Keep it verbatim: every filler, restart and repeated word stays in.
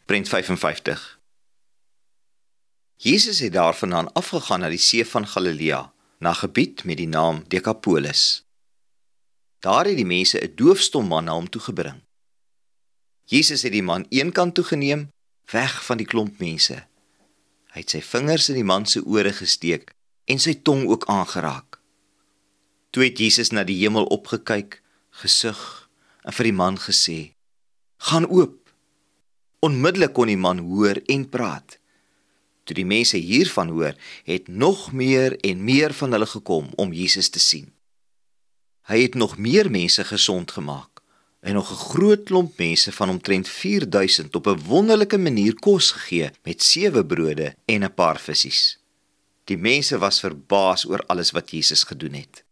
Prent vyf en vyftig. Jesus het daarvandaan afgegaan na die see van Galilea, na 'n gebied met die naam Decapolis. Daar het die mense 'n doofstom man na hom toegebring. Jesus het die man een kant toegeneem, weg van die klomp mense. Hy het sy vingers in die man se ore gesteek en sy tong ook aangeraak. Toe het Jesus na die hemel opgekyk, gesug en vir die man gesê, "Gaan oop." Onmiddellik kon die man hoor en praat. Toe die mense hiervan hoor, het nog meer en meer van hulle gekom om Jesus te sien. Hy het nog meer mense gesond gemaak en nog 'n groot klomp mense van omtrent vierduisend op 'n wonderlike manier kos gegee met sewe brode en 'n paar visse. Die mense was verbaas oor alles wat Jesus gedoen het.